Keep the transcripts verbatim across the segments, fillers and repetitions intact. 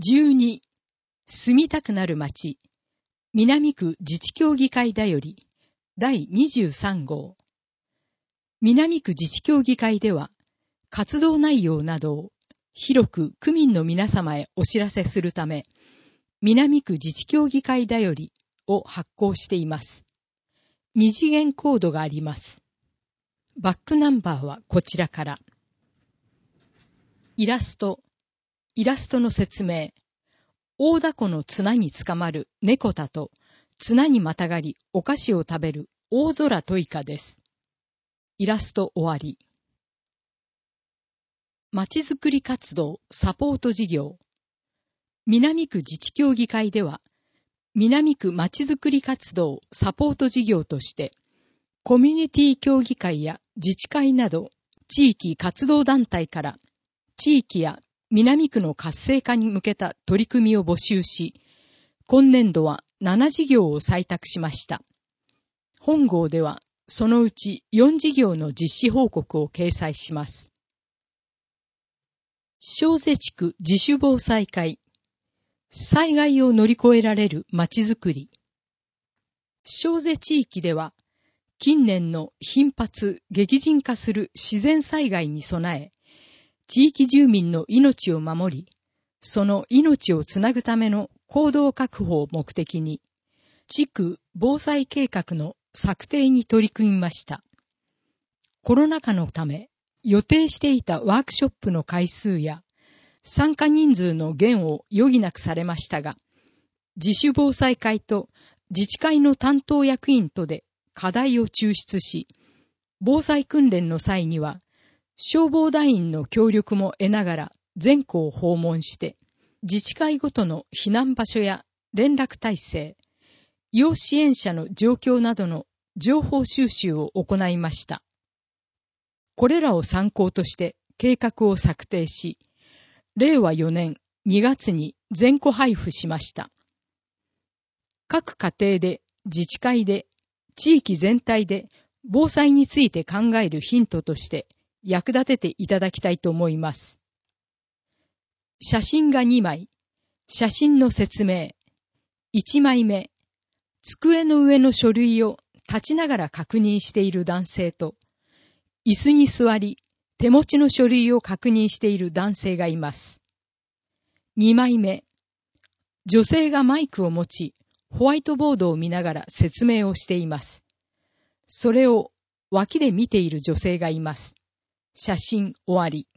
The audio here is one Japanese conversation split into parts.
じゅうに、住みたくなる街、南区自治協議会だより、だいにじゅうさん号。南区自治協議会では、活動内容などを広く区民の皆様へお知らせするため、南区自治協議会だよりを発行しています。二次元コードがあります。バックナンバーはこちらから。イラスト、イラストの説明。大凧の綱につかまる猫田と、綱にまたがりお菓子を食べる大空トイカです。イラスト終わり。まちづくり活動サポート事業。南区自治協議会では、南区まちづくり活動サポート事業として、コミュニティ協議会や自治会など地域活動団体から地域や南区の活性化に向けた取り組みを募集し、今年度はなな事業を採択しました。本号ではそのうちよん事業の実施報告を掲載します。小瀬地区自主防災会。災害を乗り越えられるまちづくり。小瀬地域では、近年の頻発、激甚化する自然災害に備え、地域住民の命を守り、その命をつなぐための行動確保を目的に、地区防災計画の策定に取り組みました。コロナ禍のため、予定していたワークショップの回数や、参加人数の減を余儀なくされましたが、自主防災会と自治会の担当役員とで課題を抽出し、防災訓練の際には、消防団員の協力も得ながら全校を訪問して、自治会ごとの避難場所や連絡体制、要支援者の状況などの情報収集を行いました。これらを参考として計画を策定し、れいわよねんにがつに全戸配布しました。各家庭で、自治会で、地域全体で防災について考えるヒントとして役立てていただきたいと思います。写真がにまい、写真の説明。いちまいめ、机の上の書類を立ちながら確認している男性と、椅子に座り、手持ちの書類を確認している男性がいます。にまいめ、女性がマイクを持ち、ホワイトボードを見ながら説明をしています。それを脇で見ている女性がいます。写真終わり。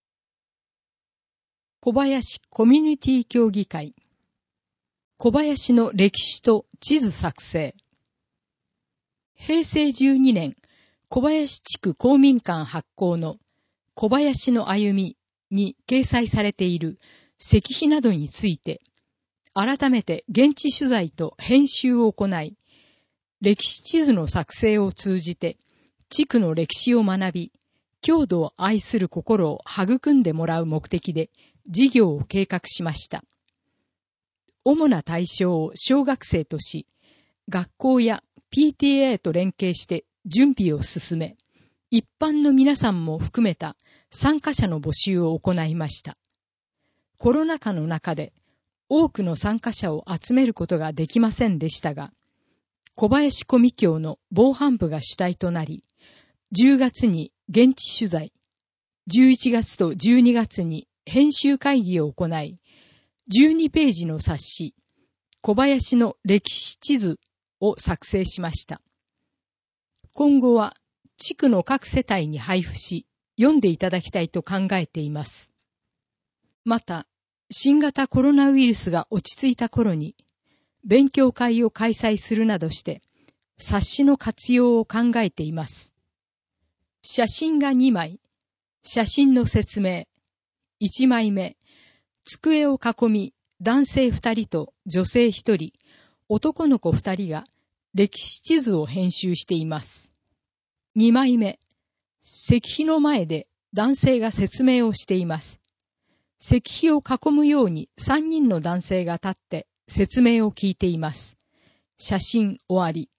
小林コミュニティ協議会。小林の歴史と地図作成。へいせいじゅうにねん、小林地区公民館発行の小林の歩みに掲載されている石碑などについて、改めて現地取材と編集を行い、歴史地図の作成を通じて、地区の歴史を学び、郷土を愛する心を育んでもらう目的で、事業を計画しました。主な対象を小学生とし、学校や ピーティーエー と連携して準備を進め、一般の皆さんも含めた参加者の募集を行いました。コロナ禍の中で多くの参加者を集めることができませんでしたが、小林小見協の防犯部が主体となり、じゅうがつに現地取材、じゅういちがつとじゅうにがつに編集会議を行い、じゅうにページの冊子、小林の歴史地図を作成しました。今後は地区の各世帯に配布し、読んでいただきたいと考えています。また、新型コロナウイルスが落ち着いた頃に、勉強会を開催するなどして、冊子の活用を考えています。写真がにまい、写真の説明。いちまいめ、机を囲み、男性ふたりと女性ひとり、男の子ふたりが歴史地図を編集しています。にまいめ、石碑の前で男性が説明をしています。石碑を囲むようにさんにんの男性が立って説明を聞いています。写真終わり。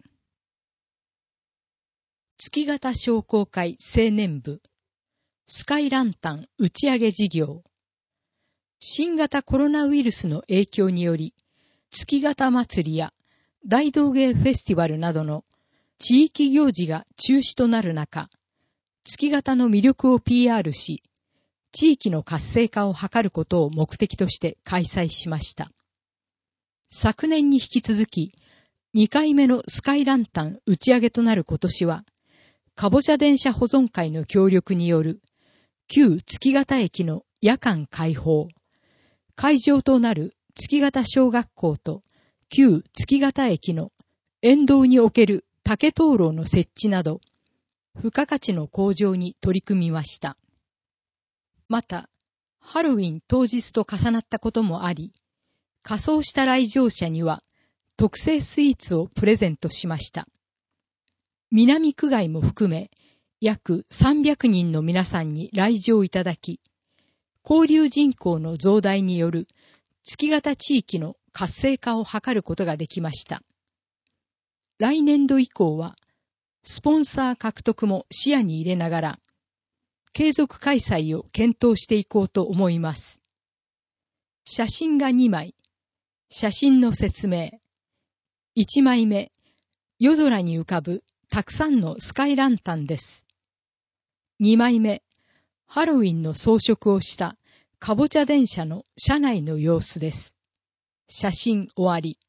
月型商工会青年部、スカイランタン打ち上げ事業。 新型コロナウイルスの影響により、月形祭りや大道芸フェスティバルなどの地域行事が中止となる中、月形の魅力を ピーアール し、地域の活性化を図ることを目的として開催しました。昨年に引き続き、にかいめのスカイランタン打ち上げとなる今年は、かぼちゃ電車保存会の協力による旧月形駅の夜間開放、会場となる月形小学校と旧月形駅の沿道における竹灯籠の設置など、付加価値の向上に取り組みました。また、ハロウィン当日と重なったこともあり、仮装した来場者には特製スイーツをプレゼントしました。南区外も含め、約さんびゃくにんの皆さんに来場いただき、交流人口の増大による月形地域の活性化を図ることができました。来年度以降は、スポンサー獲得も視野に入れながら、継続開催を検討していこうと思います。写真がにまい。写真の説明。いちまいめ、夜空に浮かぶたくさんのスカイランタンです。にまいめ、ハロウィンの装飾をしたかぼちゃ電車の車内の様子です。写真終わり。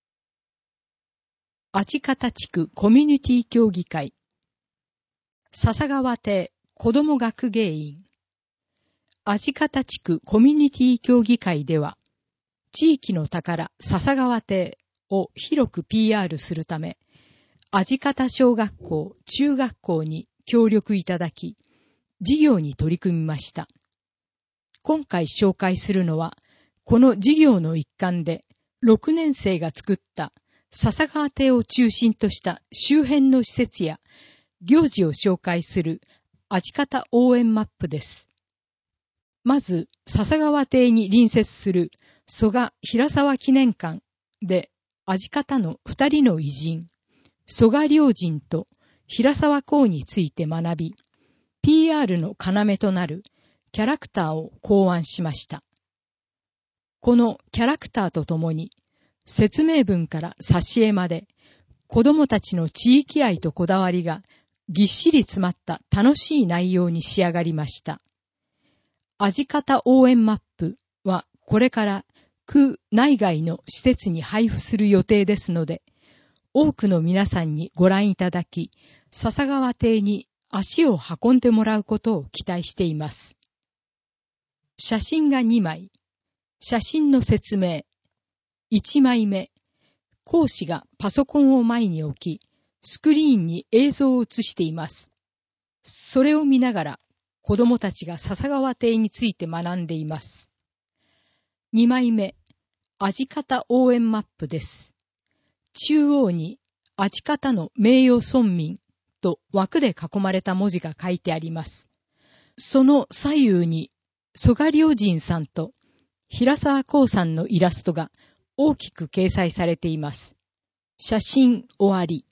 味方地区コミュニティ協議会。笹川邸子ども学芸員。味方地区コミュニティ協議会では、地域の宝笹川邸を広く ピーアール するため、味方小学校、中学校に協力いただき、事業に取り組みました。今回紹介するのは、この事業の一環で、ろくねん生が作った笹川邸を中心とした周辺の施設や行事を紹介する味方応援マップです。まず、笹川邸に隣接する蘇我平沢記念館で味方の二人の偉人、蘇我良人と平沢公について学び、ピーアール の要となるキャラクターを考案しました。このキャラクターとともに、説明文から挿絵まで、子供たちの地域愛とこだわりがぎっしり詰まった楽しい内容に仕上がりました。味方応援マップはこれから区内外の施設に配布する予定ですので、多くの皆さんにご覧いただき、笹川邸に足を運んでもらうことを期待しています。写真がにまい。写真の説明。いちまいめ。講師がパソコンを前に置き、スクリーンに映像を映しています。それを見ながら、子供たちが笹川邸について学んでいます。にまいめ。味方応援マップです。中央に味方の名誉村民と枠で囲まれた文字が書いてあります。その左右に蘇我良人さんと平沢光さんのイラストが大きく掲載されています。写真終わり。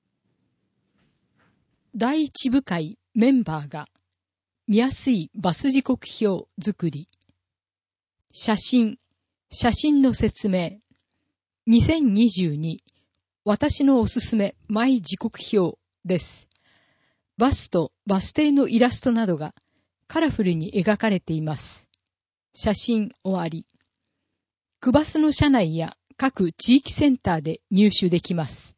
第一部会メンバーが見やすいバス時刻表作り。写真、写真の説明。にせんにじゅうに私のおすすめマイ時刻表です。バスとバス停のイラストなどがカラフルに描かれています。写真終わり。区バスの車内や各地域センターで入手できます。